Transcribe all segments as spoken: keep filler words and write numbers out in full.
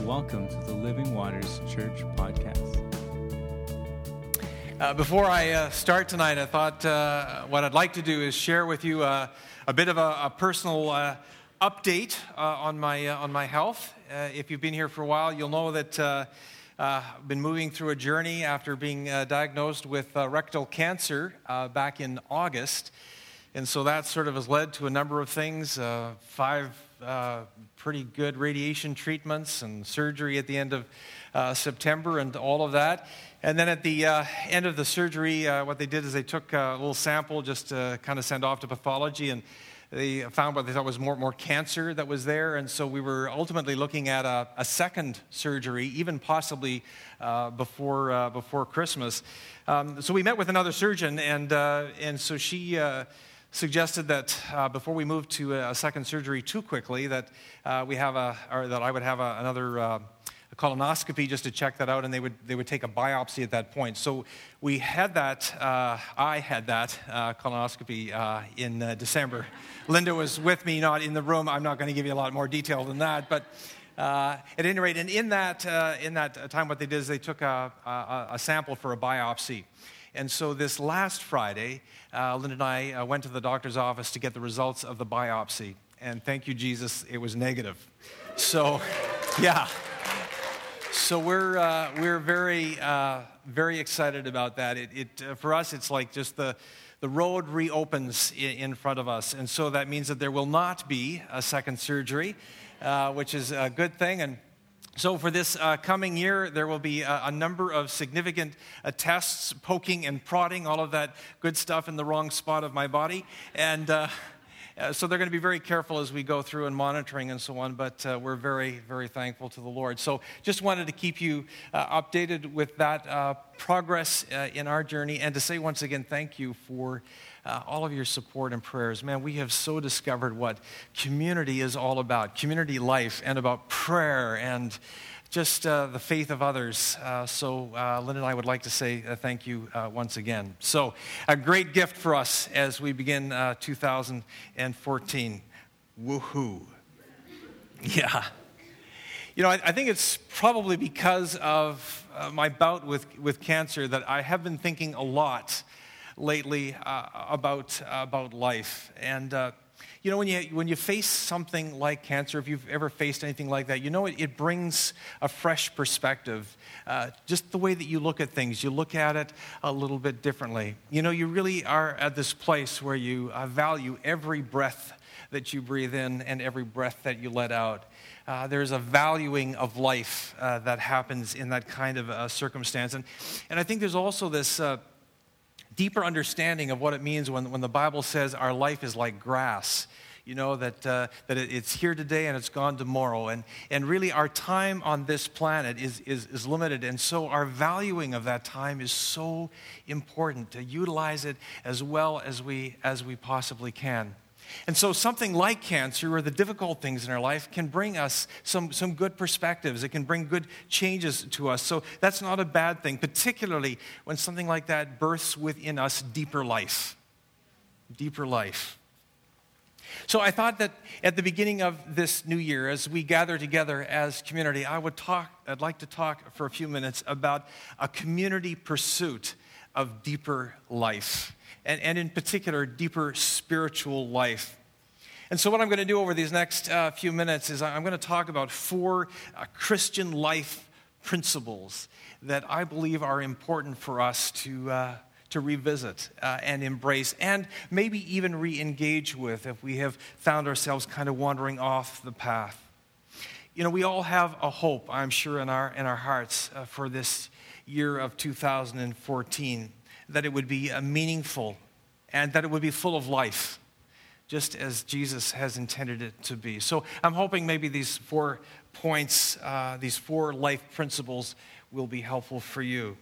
Welcome to the Living Waters Church podcast. Uh, before I uh, start tonight, I thought uh, what I'd like to do is share with you uh, a bit of a, a personal uh, update uh, on my uh, on my health. Uh, if you've been here for a while, you'll know that uh, uh, I've been moving through a journey after being uh, diagnosed with uh, rectal cancer uh, back in August. And so that sort of has led to a number of things, uh, five uh, pretty good radiation treatments and surgery at the end of uh, September and all of that. And then at the uh, end of the surgery, uh, what they did is they took a little sample just to kind of send off to pathology, and they found what they thought was more, more cancer that was there. And so we were ultimately looking at a, a second surgery, even possibly uh, before uh, before Christmas. Um, so we met with another surgeon, and uh, and so she uh, suggested that uh, before we moved to a second surgery too quickly, that uh, we have a, or that I would have a, another uh, a colonoscopy just to check that out, and they would they would take a biopsy at that point. So we had that. Uh, I had that uh, colonoscopy uh, in uh, December. Linda was with me, not in the room. I'm not going to give you a lot more detail than that, but. Uh, at any rate, and in that uh, in that time, what they did is they took a, a, a sample for a biopsy. And so this last Friday, uh, Linda and I uh, went to the doctor's office to get the results of the biopsy. And thank you, Jesus, it was negative. So, yeah. So we're uh, we're very uh, very excited about that. It, it uh, for us, it's like just the the road reopens in, in front of us, and so that means that there will not be a second surgery, uh, which is a good thing. And so for this uh, coming year, there will be a, a number of significant uh, tests, poking and prodding, all of that good stuff in the wrong spot of my body. And uh, uh, so they're going to be very careful as we go through and monitoring and so on, but uh, we're very, very thankful to the Lord. So just wanted to keep you uh, updated with that uh, progress uh, in our journey, and to say once again thank you for Uh, all of your support and prayers. Man, we have so discovered what community is all about, community life, and about prayer and just uh, the faith of others. Uh, so uh, Linda and I would like to say uh, thank you uh, once again. So a great gift for us as we begin uh, two thousand fourteen. Woohoo. Yeah. You know, I, I think it's probably because of uh, my bout with, with cancer that I have been thinking a lot lately uh, about uh, about life. And uh, you know, when you when you face something like cancer, if you've ever faced anything like that, you know it, it brings a fresh perspective. Uh, just the way that you look at things, you look at it a little bit differently. You know, you really are at this place where you uh, value every breath that you breathe in and every breath that you let out. Uh, there's a valuing of life uh, that happens in that kind of uh, circumstance. And and I think there's also this Uh, deeper understanding of what it means when, when the Bible says our life is like grass, you know, that uh, that it's here today and it's gone tomorrow. And and really our time on this planet is, is, is limited, and so our valuing of that time is so important to utilize it as well as we as we possibly can. And so something like cancer or the difficult things in our life can bring us some, some good perspectives. It can bring good changes to us. So that's not a bad thing, particularly when something like that births within us deeper life. Deeper life. So I thought that at the beginning of this new year, as we gather together as community, I would talk, I'd like to talk for a few minutes about a community pursuit of deeper life. And, and in particular, deeper spiritual life. And so what I'm going to do over these next uh, few minutes is I'm going to talk about four uh, Christian life principles that I believe are important for us to uh, to revisit uh, and embrace, and maybe even re-engage with if we have found ourselves kind of wandering off the path. You know, we all have a hope, I'm sure, in our in our hearts uh, for this year of two thousand fourteen. That it would be a meaningful and that it would be full of life, just as Jesus has intended it to be. So I'm hoping maybe these four points, uh, these four life principles will be helpful for you.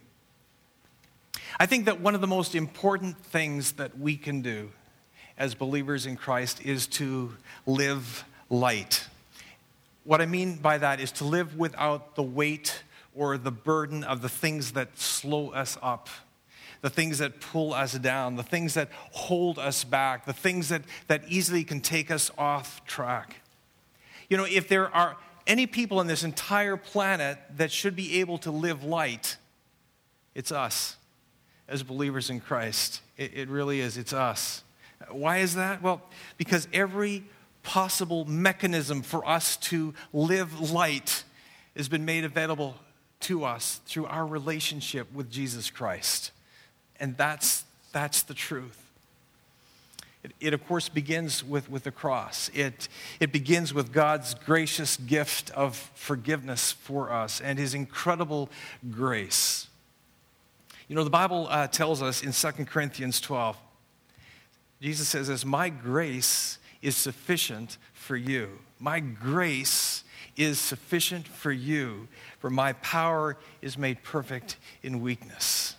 I think that one of the most important things that we can do as believers in Christ is to live light. What I mean by that is to live without the weight or the burden of the things that slow us up, the things that pull us down, the things that hold us back, the things that, that easily can take us off track. You know, if there are any people on this entire planet that should be able to live light, it's us as believers in Christ. It, it really is. It's us. Why is that? Well, because every possible mechanism for us to live light has been made available to us through our relationship with Jesus Christ. And that's, that's the truth. It, it of course, begins with, with the cross. It, it begins with God's gracious gift of forgiveness for us and his incredible grace. You know, the Bible uh, tells us in Second Corinthians twelve, Jesus says this, my grace is sufficient for you. My grace is sufficient for you, for my power is made perfect in weakness.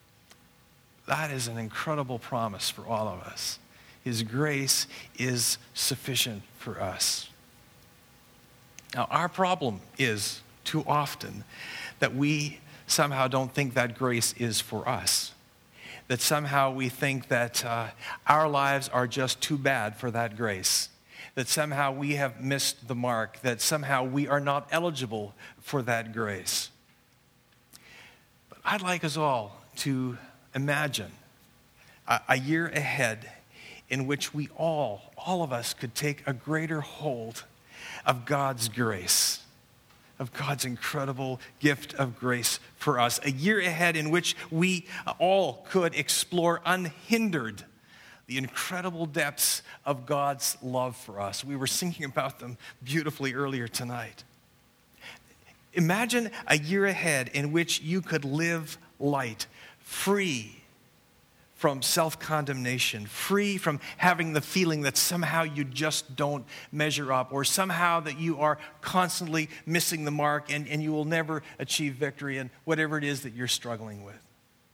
That is an incredible promise for all of us. His grace is sufficient for us. Now, our problem is too often that we somehow don't think that grace is for us. That somehow we think that uh, our lives are just too bad for that grace. That somehow we have missed the mark. That somehow we are not eligible for that grace. But I'd like us all to imagine a, a year ahead in which we all, all of us, could take a greater hold of God's grace, of God's incredible gift of grace for us. A year ahead in which we all could explore unhindered the incredible depths of God's love for us. We were singing about them beautifully earlier tonight. Imagine a year ahead in which you could live light, free from self-condemnation, free from having the feeling that somehow you just don't measure up, or somehow that you are constantly missing the mark and, and you will never achieve victory in whatever it is that you're struggling with.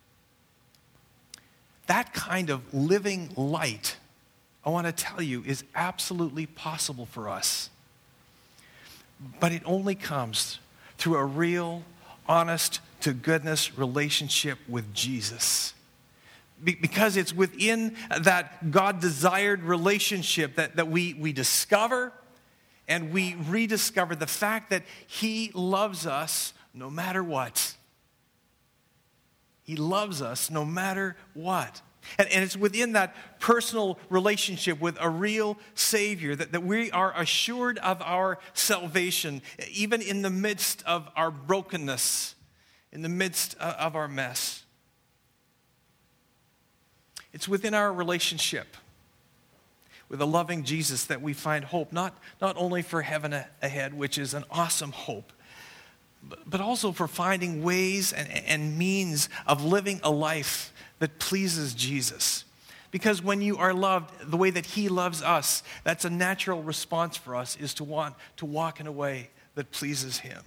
That kind of living light, I want to tell you, is absolutely possible for us. But it only comes through a real, honest-to-goodness relationship with Jesus. Because it's within that God-desired relationship that, that we, we discover and we rediscover the fact that he loves us no matter what. He loves us no matter what. And, and it's within that personal relationship with a real Savior that, that we are assured of our salvation, even in the midst of our brokenness, in the midst of our mess. It's within our relationship with a loving Jesus that we find hope, not, not only for heaven ahead, which is an awesome hope, but, but also for finding ways and, and means of living a life that pleases Jesus. Because when you are loved the way that he loves us, that's a natural response for us, is to want to walk in a way that pleases him.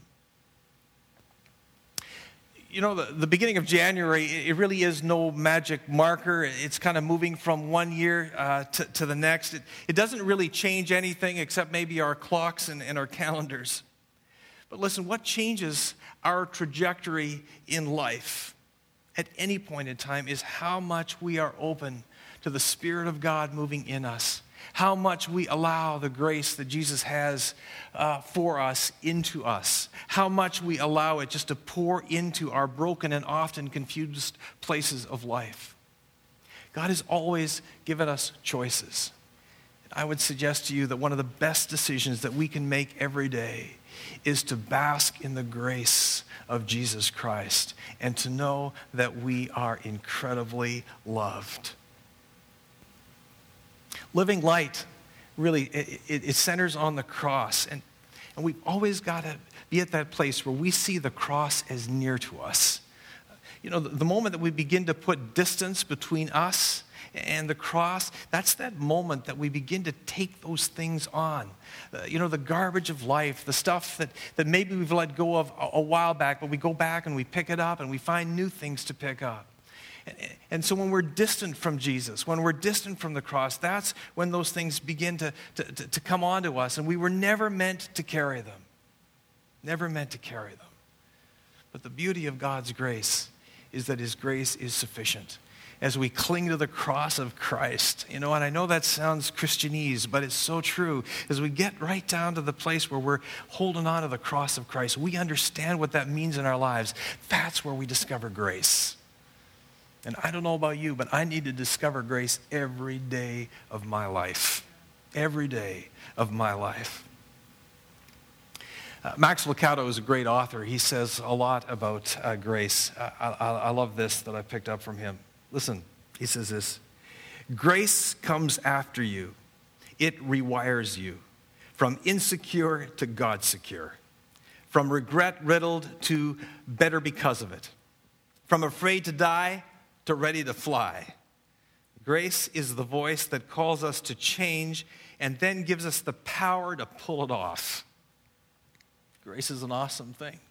You know, the, the beginning of January, it really is no magic marker. It's kind of moving from one year uh, to, to the next. It, it doesn't really change anything except maybe our clocks and, and our calendars. But listen, what changes our trajectory in life at any point in time is how much we are open to the Spirit of God moving in us. How much we allow the grace that Jesus has uh, for us into us. How much we allow it just to pour into our broken and often confused places of life. God has always given us choices. I would suggest to you that one of the best decisions that we can make every day is to bask in the grace of Jesus Christ and to know that we are incredibly loved. Living light, really, it, it, it centers on the cross. And, and we've always got to be at that place where we see the cross as near to us. You know, the, the moment that we begin to put distance between us and the cross, that's that moment that we begin to take those things on. Uh, you know, the garbage of life, the stuff that, that maybe we've let go of a, a while back, but we go back and we pick it up and we find new things to pick up. And so when we're distant from Jesus, when we're distant from the cross, that's when those things begin to, to, to come onto us. And we were never meant to carry them. Never meant to carry them. But the beauty of God's grace is that his grace is sufficient. as we cling to the cross of Christ. You know, and I know that sounds Christianese, but it's so true. As we get right down to the place where we're holding on to the cross of Christ, we understand what that means in our lives. That's where we discover grace. And I don't know about you, but I need to discover grace every day of my life. Every day of my life. Uh, Max Lucado is a great author. He says a lot about uh, grace. Uh, I, I love this that I picked up from him. Listen, he says this. Grace comes after you. It rewires you. From insecure to God secure. From regret riddled to better because of it. From afraid to die to ready to fly. Grace is the voice that calls us to change and then gives us the power to pull it off. Grace is an awesome thing.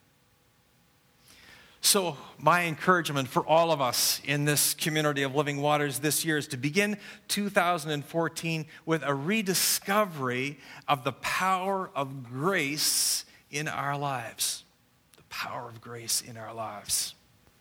So my encouragement for all of us in this community of Living Waters this year is to begin two thousand fourteen with a rediscovery of the power of grace in our lives. The power of grace in our lives.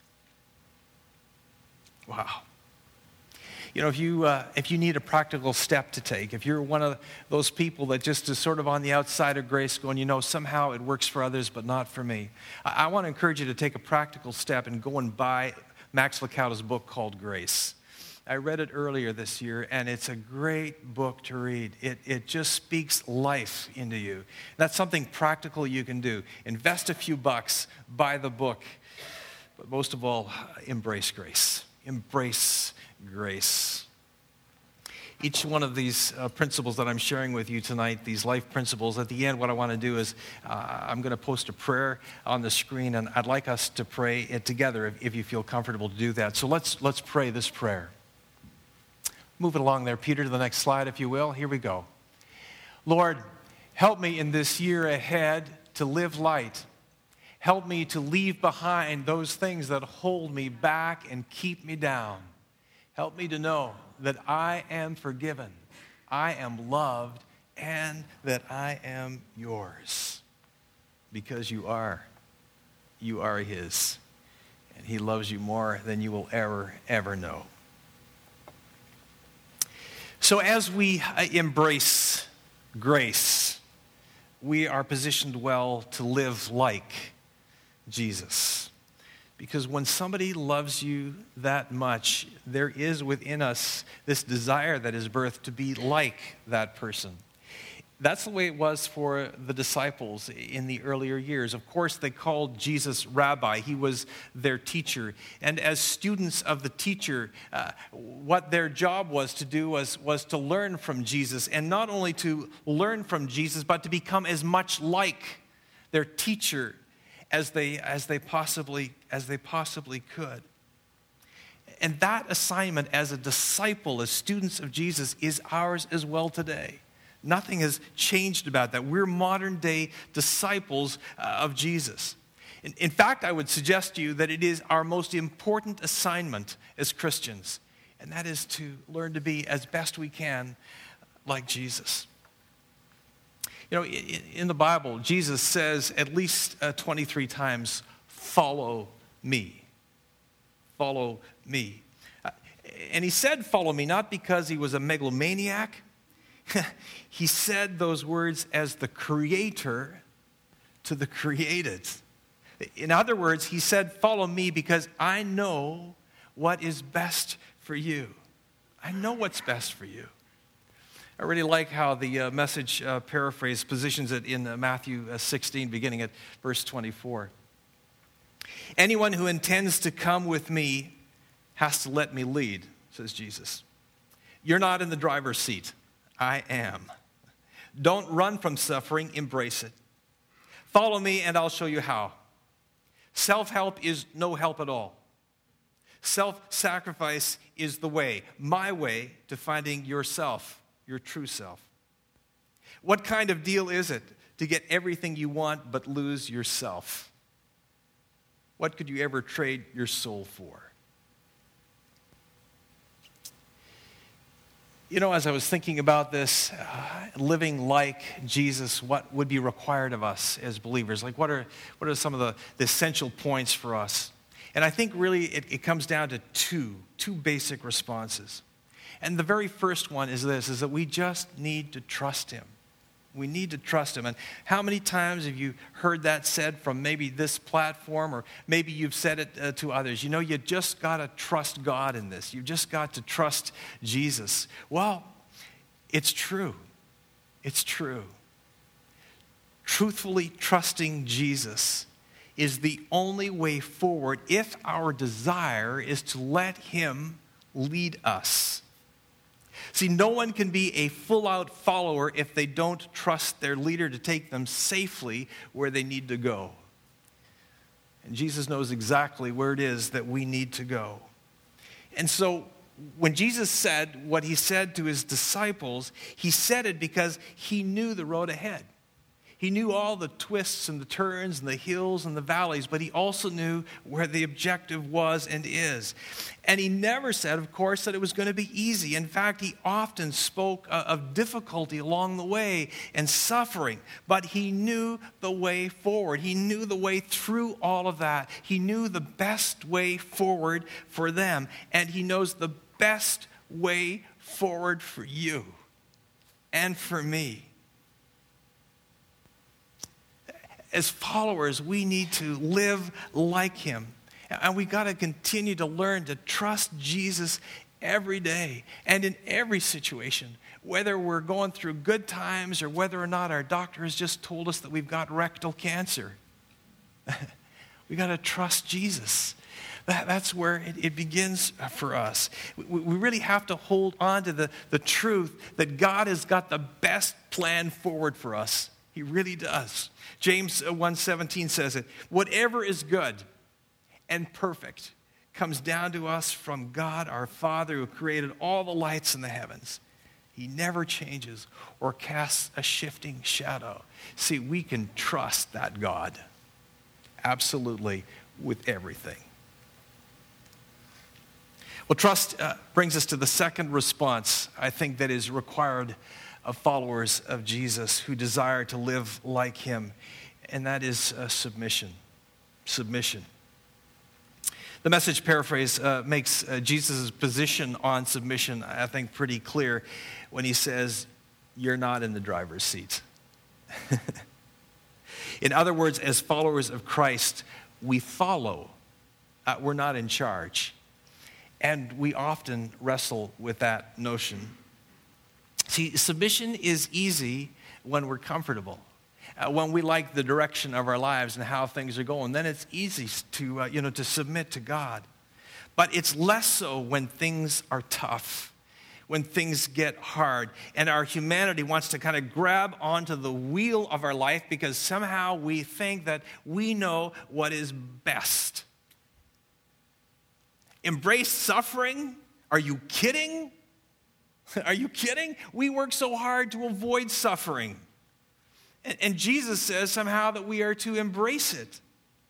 Wow. You know, if you uh, if you need a practical step to take, if you're one of those people that just is sort of on the outside of grace going, you know, somehow it works for others but not for me, I, I want to encourage you to take a practical step and go and buy Max Lucado's book called Grace. I read it earlier this year, and it's a great book to read. It, it just speaks life into you. That's something practical you can do. Invest a few bucks, buy the book, but most of all, embrace grace. Embrace grace. Each one of these uh, principles that I'm sharing with you tonight, these life principles, at the end what I want to do is uh, I'm going to post a prayer on the screen, and I'd like us to pray it together if, if you feel comfortable to do that. So let's let's pray this prayer. Move it along there, Peter, to the next slide, if you will. Here we go. Lord, help me in this year ahead to live light. Help me to leave behind those things that hold me back and keep me down. Help me to know that I am forgiven, I am loved, and that I am yours. Because you are. You are His. And He loves you more than you will ever, ever know. So as we embrace grace, we are positioned well to live like Jesus. Because when somebody loves you that much, there is within us this desire that is birthed to be like that person. That's the way it was for the disciples in the earlier years. Of course, they called Jesus Rabbi. He was their teacher. And as students of the teacher, uh, what their job was to do was, was to learn from Jesus. And not only to learn from Jesus, but to become as much like their teacher as they, as they possibly, as they possibly could. And that assignment as a disciple, as students of Jesus, is ours as well today. Nothing has changed about that. We're modern day disciples uh, of Jesus. In, in fact, I would suggest to you that it is our most important assignment as Christians, and that is to learn to be as best we can like Jesus. You know, in, in the Bible, Jesus says at least uh, twenty-three times, "Follow me. Follow me." Uh, and he said, "Follow me," not because he was a megalomaniac. He said those words as the creator to the created. In other words, he said, "Follow me because I know what is best for you. I know what's best for you." I really like how the uh, Message uh, paraphrase positions it in uh, Matthew uh, sixteen, beginning at verse twenty-four. "Anyone who intends to come with me has to let me lead," says Jesus. "You're not in the driver's seat. I am. Don't run from suffering, embrace it. Follow me and I'll show you how. Self-help is no help at all. Self-sacrifice is the way, my way, to finding yourself, your true self. What kind of deal is it to get everything you want but lose yourself? What could you ever trade your soul for?" You know, as I was thinking about this, uh, living like Jesus, what would be required of us as believers? Like, what are what are some of the, the essential points for us? And I think really it, it comes down to two, two basic responses. And the very first one is this, is that we just need to trust him. We need to trust him. And how many times have you heard that said from maybe this platform, or maybe you've said it uh, to others? You know, you just got to trust God in this. You just got to trust Jesus. Well, it's true. It's true. Truthfully trusting Jesus is the only way forward if our desire is to let him lead us. See, no one can be a full-out follower if they don't trust their leader to take them safely where they need to go. And Jesus knows exactly where it is that we need to go. And so when Jesus said what he said to his disciples, he said it because he knew the road ahead. He knew all the twists and the turns and the hills and the valleys, but he also knew where the objective was and is. And he never said, of course, that it was going to be easy. In fact, he often spoke of difficulty along the way and suffering, but he knew the way forward. He knew the way through all of that. He knew the best way forward for them, and he knows the best way forward for you and for me. As followers, we need to live like him. And we got to continue to learn to trust Jesus every day and in every situation, whether we're going through good times or whether or not our doctor has just told us that we've got rectal cancer. We got to trust Jesus. That, that's where it, it begins for us. We, we really have to hold on to the, the truth that God has got the best plan forward for us. He really does. James one seventeen says it. Whatever is good and perfect comes down to us from God our Father, who created all the lights in the heavens. He never changes or casts a shifting shadow. See, we can trust that God absolutely with everything. Well, trust uh, brings us to the second response, I think, that is required of followers of Jesus who desire to live like him, and that is uh, submission. Submission. The Message paraphrase uh, makes uh, Jesus' position on submission, I think, pretty clear when he says, you're not in the driver's seat. In other words, as followers of Christ, we follow. Uh, we're not in charge. And we often wrestle with that notion. See, submission is easy when we're comfortable, uh, when we like the direction of our lives and how things are going. Then it's easy to, uh, you know, to submit to God. But it's less so when things are tough, when things get hard, and our humanity wants to kind of grab onto the wheel of our life because somehow we think that we know what is best. Embrace suffering? Are you kidding? Are you kidding? We work so hard to avoid suffering. And, and Jesus says somehow that we are to embrace it.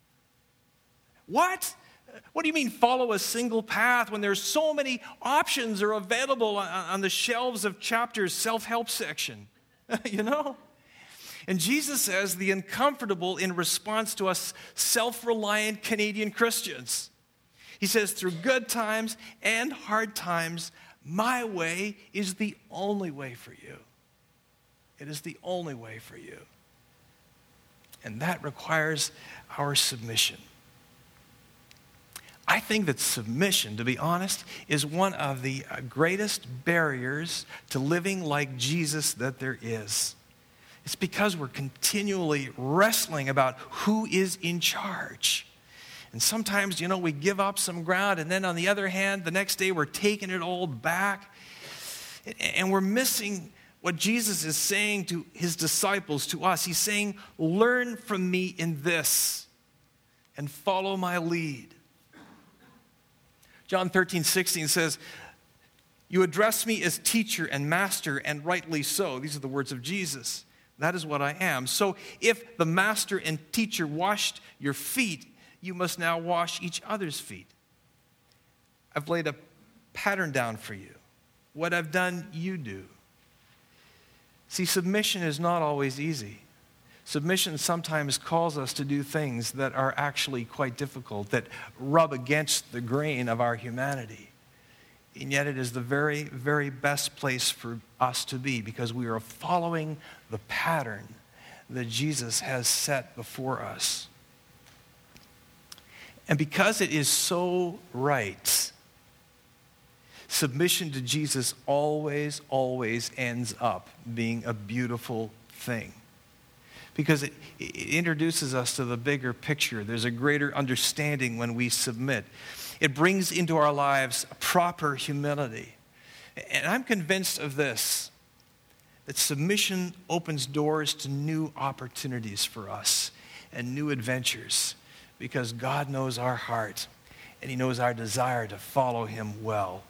What? What do you mean follow a single path when there's so many options are available on, on the shelves of chapters, self-help section? You know? And Jesus says the uncomfortable in response to us self-reliant Canadian Christians. He says through good times and hard times, my way is the only way for you. It is the only way for you. And that requires our submission. I think that submission, to be honest, is one of the greatest barriers to living like Jesus that there is. It's because we're continually wrestling about who is in charge. And sometimes, you know, we give up some ground, and then on the other hand, the next day we're taking it all back. And we're missing what Jesus is saying to his disciples, to us. He's saying, learn from me in this and follow my lead. John thirteen sixteen says, you address me as teacher and master, and rightly so. These are the words of Jesus. That is what I am. So if the master and teacher washed your feet, you must now wash each other's feet. I've laid a pattern down for you. What I've done, you do. See, submission is not always easy. Submission sometimes calls us to do things that are actually quite difficult, that rub against the grain of our humanity. And yet it is the very, very best place for us to be because we are following the pattern that Jesus has set before us. And because it is so right, submission to Jesus always, always ends up being a beautiful thing. Because it, it introduces us to the bigger picture. There's a greater understanding when we submit. It brings into our lives proper humility. And I'm convinced of this, that submission opens doors to new opportunities for us and new adventures because God knows our heart and he knows our desire to follow him well.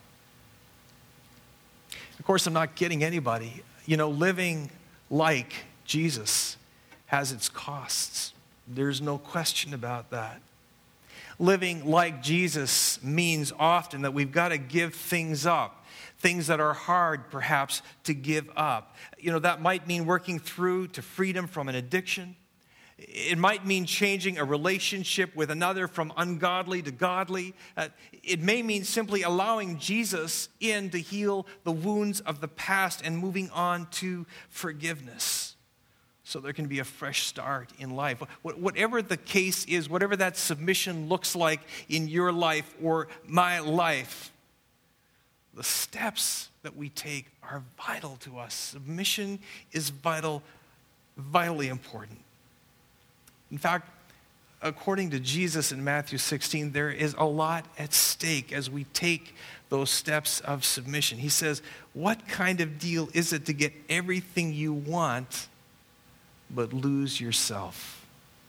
Of course, I'm not kidding anybody. You know, living like Jesus has its costs. There's no question about that. Living like Jesus means often that we've got to give things up, things that are hard perhaps to give up. You know, that might mean working through to freedom from an addiction. It might mean changing a relationship with another from ungodly to godly. Uh, it may mean simply allowing Jesus in to heal the wounds of the past and moving on to forgiveness, so there can be a fresh start in life. Whatever the case is, whatever that submission looks like in your life or my life, the steps that we take are vital to us. Submission is vital, vitally important. In fact, according to Jesus in Matthew sixteen, there is a lot at stake as we take those steps of submission. He says, what kind of deal is it to get everything you want but lose yourself?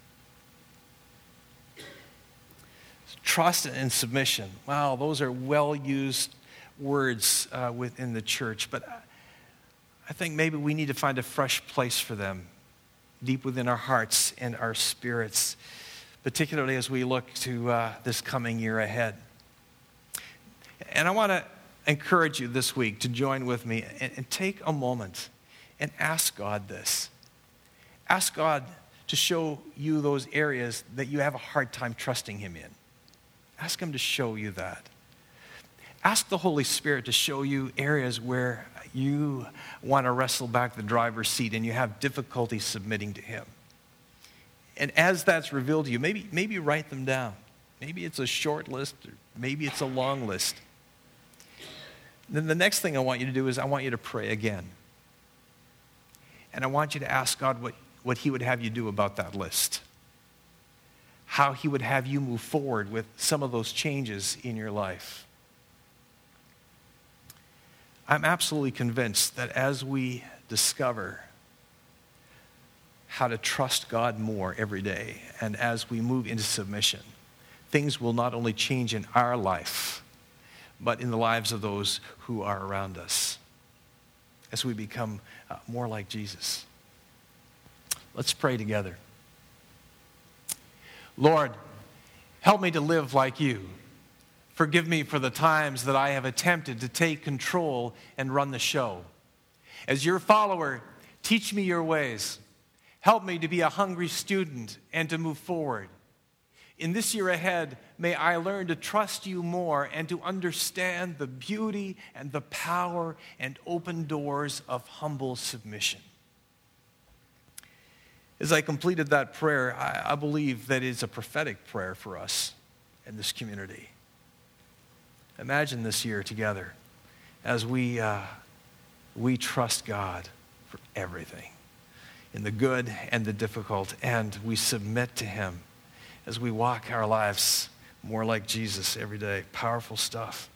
Trust and submission. Wow, those are well-used words uh, within the church, but I think maybe we need to find a fresh place for them deep within our hearts and our spirits, particularly as we look to uh, this coming year ahead. And I want to encourage you this week to join with me and, and take a moment and ask God this. Ask God to show you those areas that you have a hard time trusting him in. Ask him to show you that. Ask the Holy Spirit to show you areas where you want to wrestle back the driver's seat and you have difficulty submitting to him. And as that's revealed to you, maybe, maybe write them down. Maybe it's a short list, or maybe it's a long list. Then the next thing I want you to do is I want you to pray again. And I want you to ask God what, what he would have you do about that list. How he would have you move forward with some of those changes in your life. I'm absolutely convinced that as we discover how to trust God more every day, and as we move into submission, things will not only change in our life, but in the lives of those who are around us, as we become uh, more like Jesus. Let's pray together. Lord, help me to live like you. Forgive me for the times that I have attempted to take control and run the show. As your follower, teach me your ways. Help me to be a hungry student and to move forward. In this year ahead, may I learn to trust you more and to understand the beauty and the power and open doors of humble submission. As I completed that prayer, I, I believe that it's a prophetic prayer for us in this community. Imagine this year together as we, uh, we trust God for everything, in the good and the difficult, and we submit to him as we walk our lives more like Jesus every day. Powerful stuff.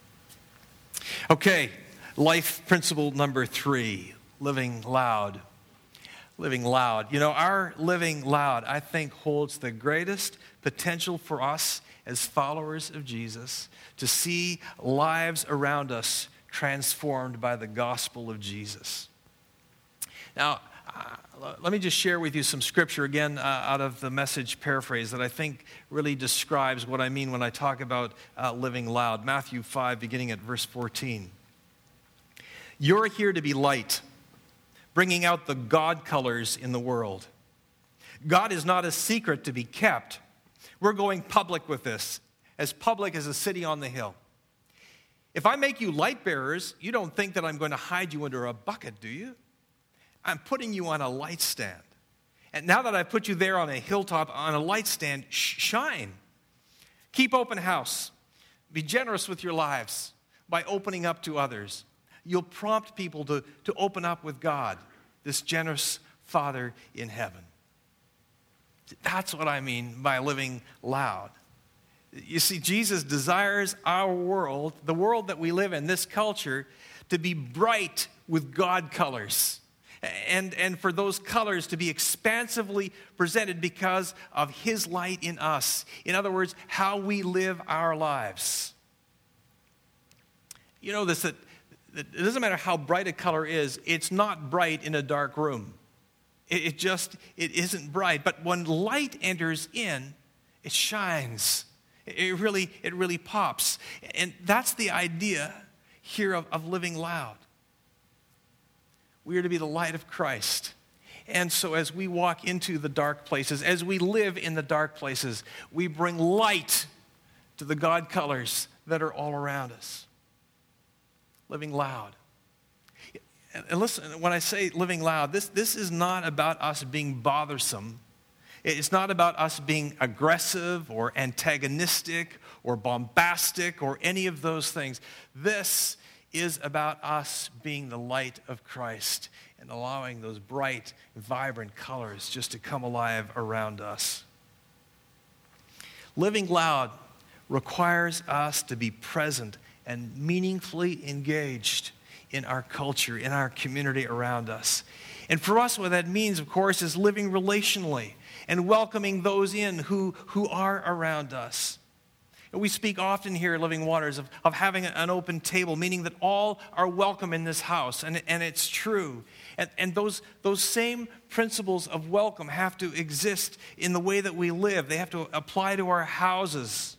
Okay, life principle number three, living loud. Living loud. You know, our living loud, I think, holds the greatest potential for us as followers of Jesus to see lives around us transformed by the gospel of Jesus. Now, uh, let me just share with you some scripture again uh, out of the Message paraphrase that I think really describes what I mean when I talk about uh, living loud. Matthew five, beginning at verse fourteen. You're here to be light, bringing out the God colors in the world. God is not a secret to be kept. We're going public with this, as public as a city on the hill. If I make you light bearers, you don't think that I'm going to hide you under a bucket, do you? I'm putting you on a light stand. And now that I've put you there on a hilltop, on a light stand, sh- shine. Keep open house. Be generous with your lives by opening up to others. You'll prompt people to, to open up with God, this generous Father in heaven. That's what I mean by living loud. You see, Jesus desires our world, the world that we live in, this culture, to be bright with God colors. And, and for those colors to be expansively presented because of His light in us. In other words, how we live our lives. You know this, that, that it doesn't matter how bright a color is, it's not bright in a dark room. It, it just, it isn't bright. But when light enters in, it shines. It really, it really pops. And that's the idea here of, of living loud. We are to be the light of Christ. And so as we walk into the dark places, as we live in the dark places, we bring light to the God colors that are all around us. Living loud. And listen, when I say living loud, this, this is not about us being bothersome. It's not about us being aggressive or antagonistic or bombastic or any of those things. This is about us being the light of Christ and allowing those bright, vibrant colors just to come alive around us. Living loud requires us to be present and meaningfully engaged in our culture, in our community around us. And for us, what that means, of course, is living relationally and welcoming those in who, who are around us. And we speak often here at Living Waters of, of having an open table, meaning that all are welcome in this house, and, and it's true. And, and those, those same principles of welcome have to exist in the way that we live. They have to apply to our houses.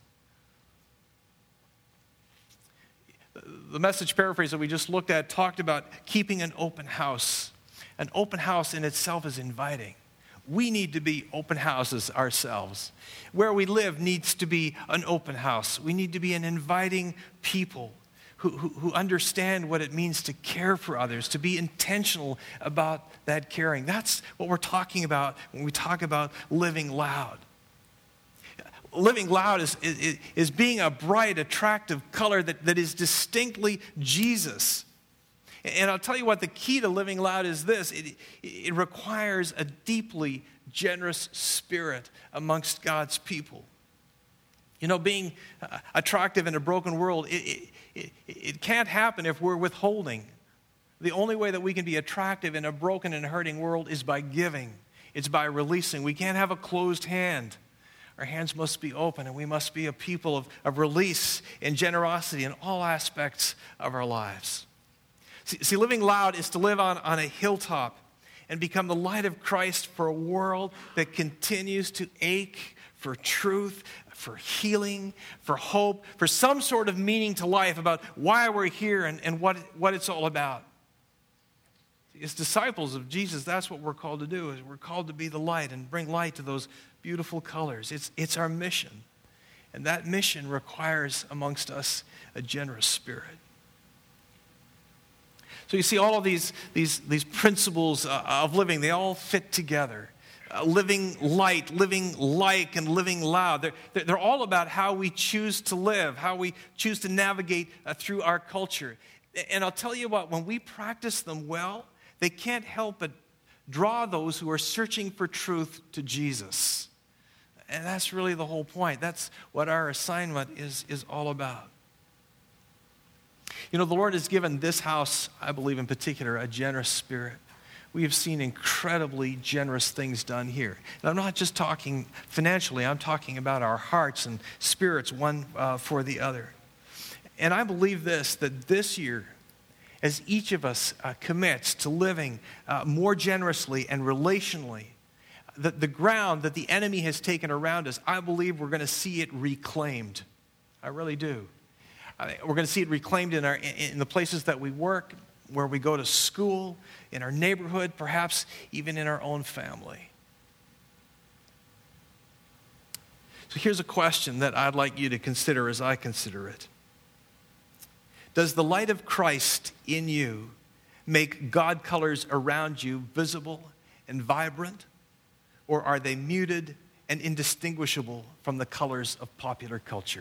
The message paraphrase that we just looked at talked about keeping an open house. An open house in itself is inviting. We need to be open houses ourselves. Where we live needs to be an open house. We need to be an inviting people who, who, who understand what it means to care for others, to be intentional about that caring. That's what we're talking about when we talk about living loud. Living loud is, is, is being a bright, attractive color that, that is distinctly Jesus. And I'll tell you what, the key to living loud is this. It, it requires a deeply generous spirit amongst God's people. You know, being uh, attractive in a broken world, it, it, it, it can't happen if we're withholding. The only way that we can be attractive in a broken and hurting world is by giving. It's by releasing. We can't have a closed hand. Our hands must be open, and we must be a people of, of release and generosity in all aspects of our lives. See, see, living loud is to live on, on a hilltop and become the light of Christ for a world that continues to ache for truth, for healing, for hope, for some sort of meaning to life about why we're here and, and what, what it's all about. As disciples of Jesus, that's what we're called to do. Is we're called to be the light and bring light to those beautiful colors. It's, it's our mission. And that mission requires amongst us a generous spirit. So you see all of these, these, these principles uh, of living, they all fit together. Uh, living light, living like, and living loud. They're, they're all about how we choose to live, how we choose to navigate uh, through our culture. And I'll tell you what, when we practice them well, they can't help but draw those who are searching for truth to Jesus. And that's really the whole point. That's what our assignment is, is all about. You know, the Lord has given this house, I believe in particular, a generous spirit. We have seen incredibly generous things done here. And I'm not just talking financially. I'm talking about our hearts and spirits, one uh, for the other. And I believe this, that this year, as each of us uh, commits to living uh, more generously and relationally, the, the ground that the enemy has taken around us, I believe we're going to see it reclaimed. I really do. I, we're going to see it reclaimed in our in the places that we work, where we go to school, in our neighborhood, perhaps even in our own family. So here's a question that I'd like you to consider as I consider it. Does the light of Christ in you make God colors around you visible and vibrant, or are they muted and indistinguishable from the colors of popular culture?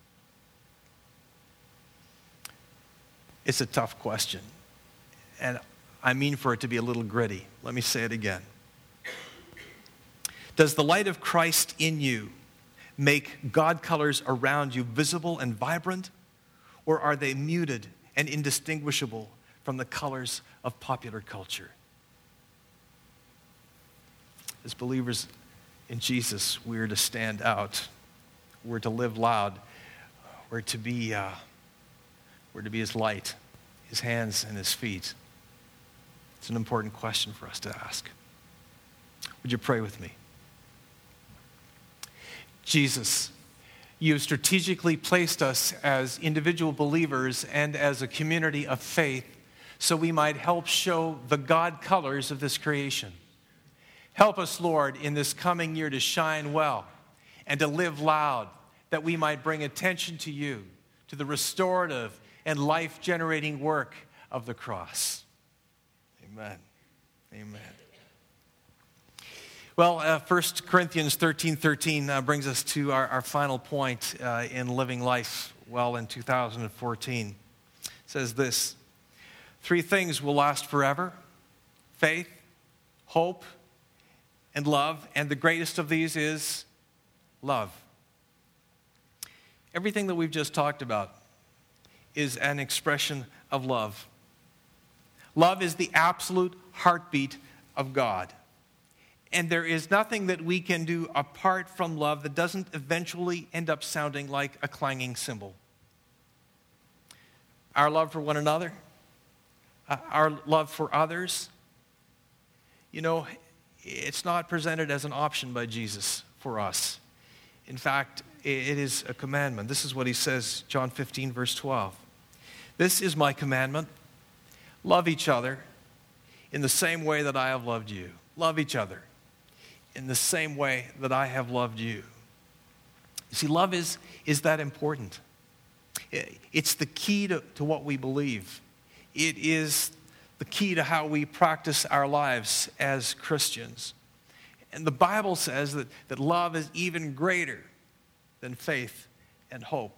It's a tough question, and I mean for it to be a little gritty. Let me say it again. Does the light of Christ in you make God colors around you visible and vibrant, or are they muted and indistinguishable from the colors of popular culture? As believers in Jesus, we're to stand out. We're to live loud. We're to be, uh, we're to be his light, his hands and his feet. It's an important question for us to ask. Would you pray with me? Jesus, you have strategically placed us as individual believers and as a community of faith so we might help show the God colors of this creation. Help us, Lord, in this coming year to shine well and to live loud, that we might bring attention to you, to the restorative and life-generating work of the cross. Amen. Amen. Well, uh, First Corinthians thirteen thirteen uh, brings us to our, our final point uh, in living life well in two thousand fourteen. It says this: three things will last forever: faith, hope, and love. And the greatest of these is love. Everything that we've just talked about is an expression of love. Love is the absolute heartbeat of God. And there is nothing that we can do apart from love that doesn't eventually end up sounding like a clanging cymbal. Our love for one another, uh, our love for others, you know, it's not presented as an option by Jesus for us. In fact, it is a commandment. This is what he says, John fifteen, verse twelve. This is my commandment: love each other in the same way that I have loved you. Love each other in the same way that I have loved you. You see, love is, is that important. It's the key to, to what we believe. It is the key to how we practice our lives as Christians. And the Bible says that, that love is even greater than faith and hope.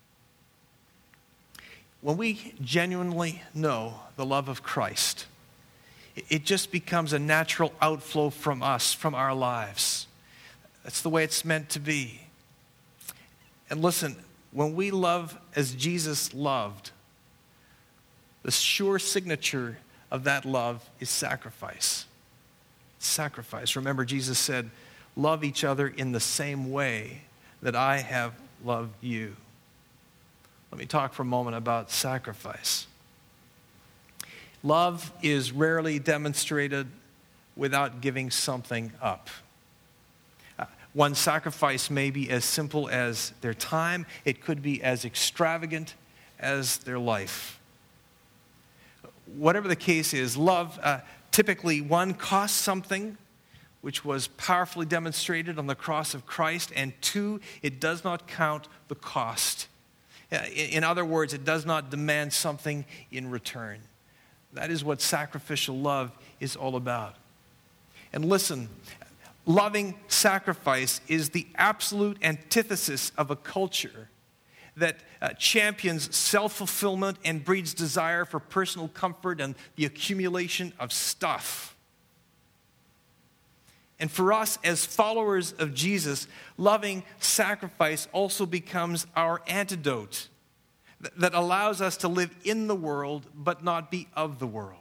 When we genuinely know the love of Christ, it just becomes a natural outflow from us, from our lives. That's the way it's meant to be. And listen, when we love as Jesus loved, the sure signature of that love is sacrifice. Sacrifice. Remember, Jesus said, love each other in the same way that I have loved you. Let me talk for a moment about sacrifice. Love is rarely demonstrated without giving something up. Uh, one sacrifice may be as simple as their time. It could be as extravagant as their life. Whatever the case is, love, uh, typically one costs something, which was powerfully demonstrated on the cross of Christ, and two, it does not count the cost. Uh, in, in other words, it does not demand something in return. That is what sacrificial love is all about. And listen, loving sacrifice is the absolute antithesis of a culture that uh, champions self-fulfillment and breeds desire for personal comfort and the accumulation of stuff. And for us as followers of Jesus, loving sacrifice also becomes our antidote that allows us to live in the world but not be of the world.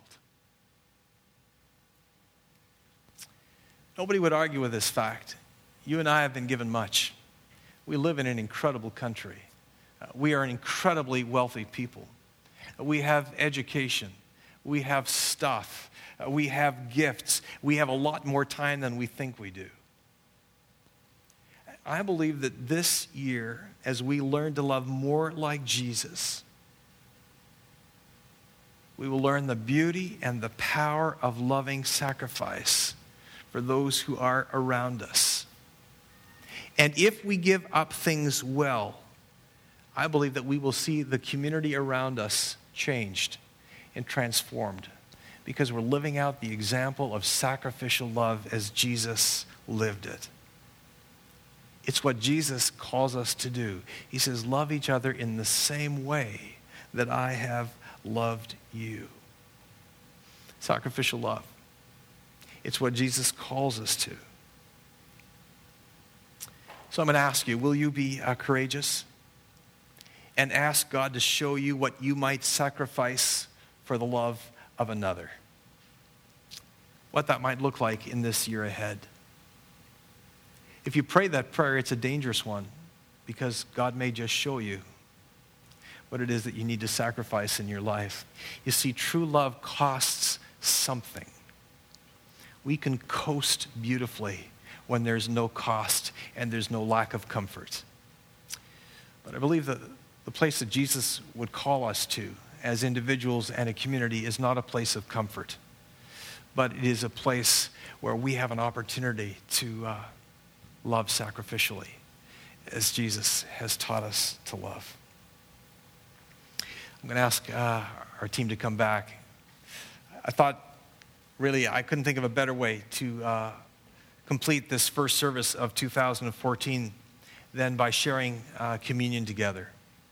Nobody would argue with this fact. You and I have been given much. We live in an incredible country. Uh, we are an incredibly wealthy people. Uh, we have education. We have stuff. Uh, we have gifts. We have a lot more time than we think we do. I believe that this year, as we learn to love more like Jesus, we will learn the beauty and the power of loving sacrifice for those who are around us. And if we give up things well, I believe that we will see the community around us changed and transformed because we're living out the example of sacrificial love as Jesus lived it. It's what Jesus calls us to do. He says, love each other in the same way that I have loved you. Sacrificial love. It's what Jesus calls us to. So I'm going to ask you, will you be uh, courageous and ask God to show you what you might sacrifice for the love of another? What that might look like in this year ahead. If you pray that prayer, it's a dangerous one because God may just show you what it is that you need to sacrifice in your life. You see, true love costs something. We can coast beautifully when there's no cost and there's no lack of comfort. But I believe that the place that Jesus would call us to as individuals and a community is not a place of comfort, but it is a place where we have an opportunity to uh, love sacrificially as Jesus has taught us to love. I'm going to ask uh, our team to come back. I thought, really, I couldn't think of a better way to uh, complete this first service of two thousand fourteen than by sharing uh, communion together.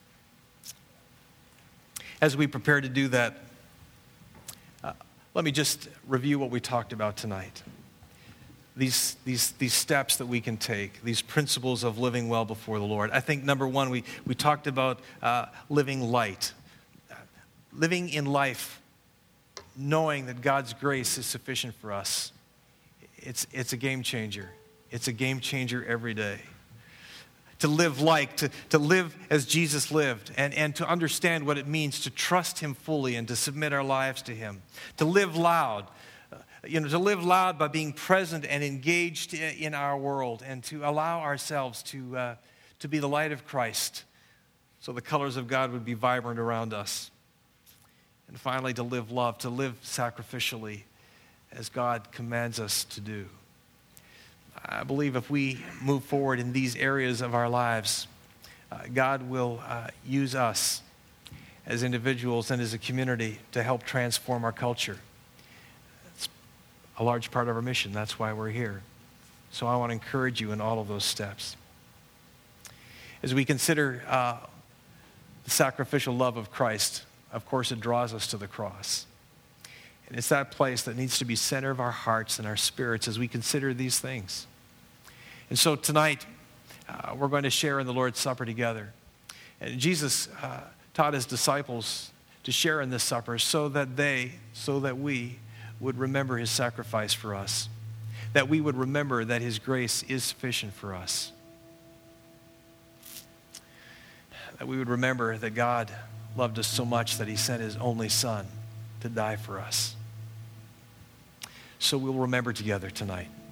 As we prepare to do that, uh, let me just review what we talked about tonight. These, these, these steps that we can take, these principles of living well before the Lord. I think, number one, we, we talked about uh, living light. Living in life, knowing that God's grace is sufficient for us. It's, it's a game changer. It's a game changer every day. To live like, to, to live as Jesus lived, and, and to understand what it means to trust him fully and to submit our lives to him. To live loud, uh, you know, to live loud by being present and engaged in our world, and to allow ourselves to, uh, to be the light of Christ so the colors of God would be vibrant around us. And finally, to live love, to live sacrificially as God commands us to do. I believe if we move forward in these areas of our lives, uh, God will uh, use us as individuals and as a community to help transform our culture. It's a large part of our mission. That's why we're here. So I want to encourage you in all of those steps. As we consider uh, the sacrificial love of Christ, of course, it draws us to the cross. And it's that place that needs to be center of our hearts and our spirits as we consider these things. And so tonight, uh, we're going to share in the Lord's Supper together. And Jesus uh, taught his disciples to share in this supper so that they, so that we would remember his sacrifice for us. That we would remember that his grace is sufficient for us. That we would remember that God loved us so much that he sent his only Son to die for us. So we'll remember together tonight.